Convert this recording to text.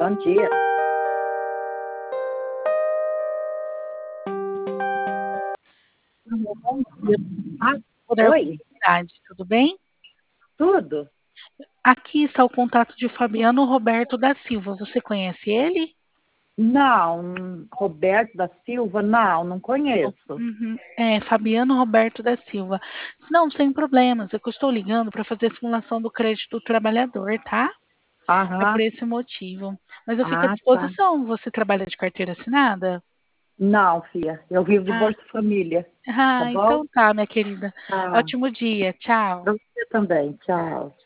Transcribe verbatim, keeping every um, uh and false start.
Bom dia. Alô, bom dia. Ah, Poder oi? Comunidade, tudo bem? Tudo? Aqui está o contato de Fabiano Roberto da Silva. Você conhece ele? Não, Roberto da Silva, não, não conheço. Uhum. É, Fabiano Roberto da Silva. Não, sem problemas. É que eu estou ligando para fazer a simulação do crédito do trabalhador, tá? É por Aham, esse motivo. Mas eu fico à ah, tá. disposição. Você trabalha de carteira assinada? Não, filha, eu vivo de Ah, Bolsa Família, tá ah, bom? então tá, minha querida. Tá, Ótimo dia. Tchau. pra você também, tchau.